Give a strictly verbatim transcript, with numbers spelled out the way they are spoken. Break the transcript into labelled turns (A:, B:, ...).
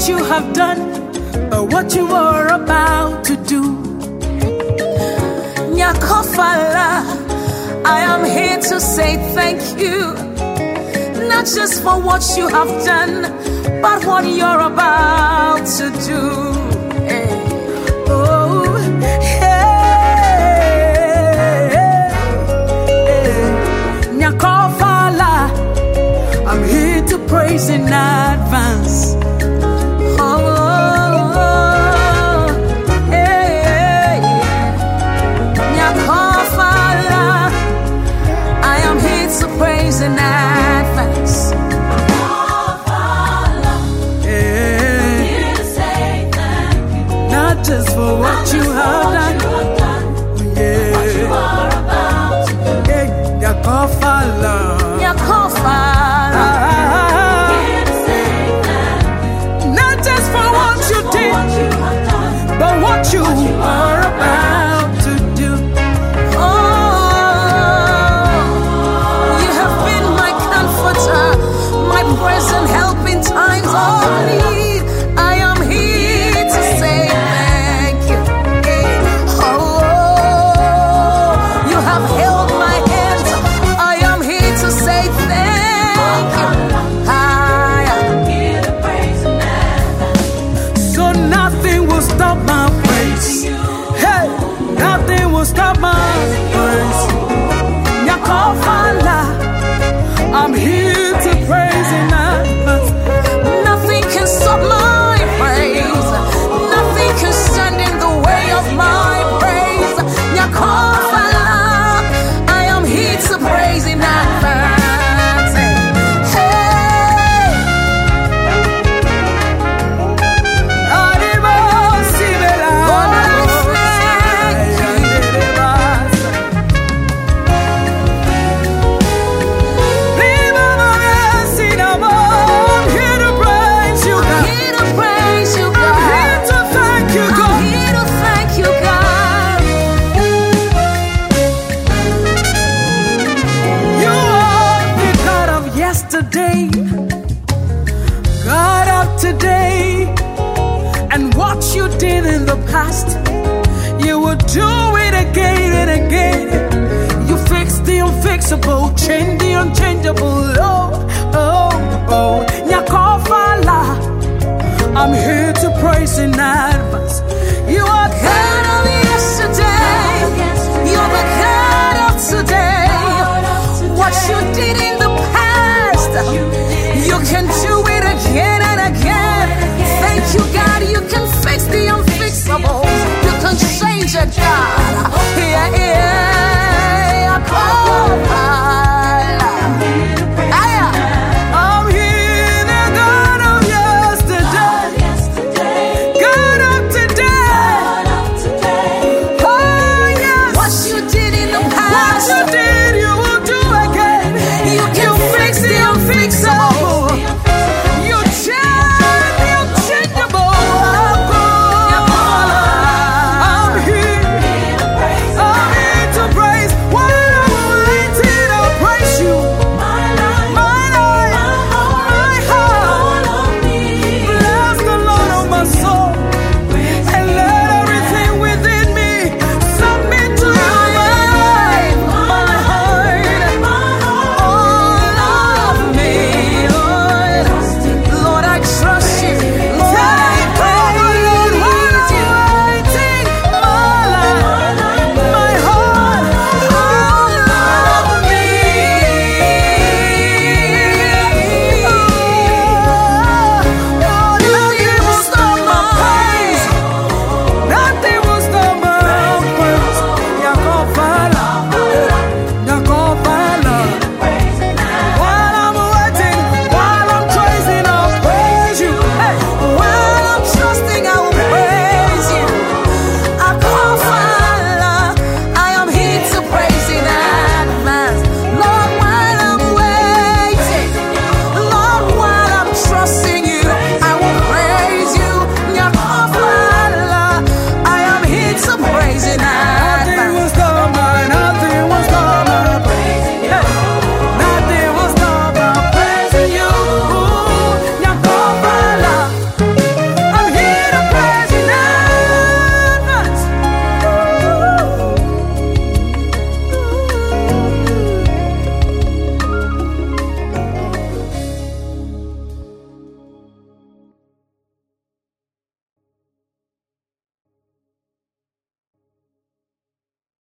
A: what you have done or what you are about to do. Nyakofala, I am here to say thank you, not just for what you have done, but what you're about to do. Hey. Oh, hey, hey. Nyakofala, I'm here to praise in advance. In advance, yeah. Here to say thank you, not just for what not you have done, you have done yeah. What you are about to do. Yeah. Nyakofala, Nyakofala. Here to say thank you, not just for what not you just did, what you have done, but what you, what you are about to do. My present help in times of need. I am here to say thank you. Oh, you have held my hand. I am here to say thank you. I am here to praise you. So nothing will stop my praise. Hey, nothing will stop my praise. Nyakofala, I'm here to praise in advance. Nothing can stop my praise. Nothing can stand in the way of my praise. Nyakofala, I am here to praise in advance. Hey, Lord, I thank you. Yesterday, God of today, and what you did in the past, you will do it again and again. You fix the unfixable, change the unchangeable. Oh, oh, oh, Nyakofala, I'm here to praise in advance. You are God.